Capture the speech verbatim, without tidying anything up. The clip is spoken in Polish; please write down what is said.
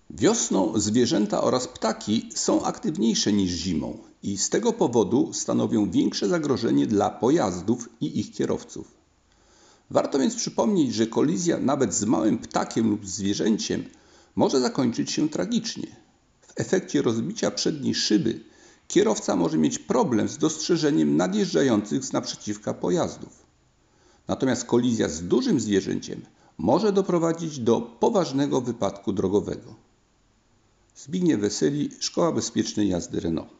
Wiosną zwierzęta oraz ptaki są aktywniejsze niż zimą i z tego powodu stanowią większe zagrożenie dla pojazdów i ich kierowców. Warto więc przypomnieć, że kolizja nawet z małym ptakiem lub zwierzęciem może zakończyć się tragicznie. W efekcie rozbicia przedniej szyby kierowca może mieć problem z dostrzeżeniem nadjeżdżających z naprzeciwka pojazdów. Natomiast kolizja z dużym zwierzęciem może doprowadzić do poważnego wypadku drogowego. Zbigniew Weseli, Szkoła Bezpiecznej Jazdy Renault.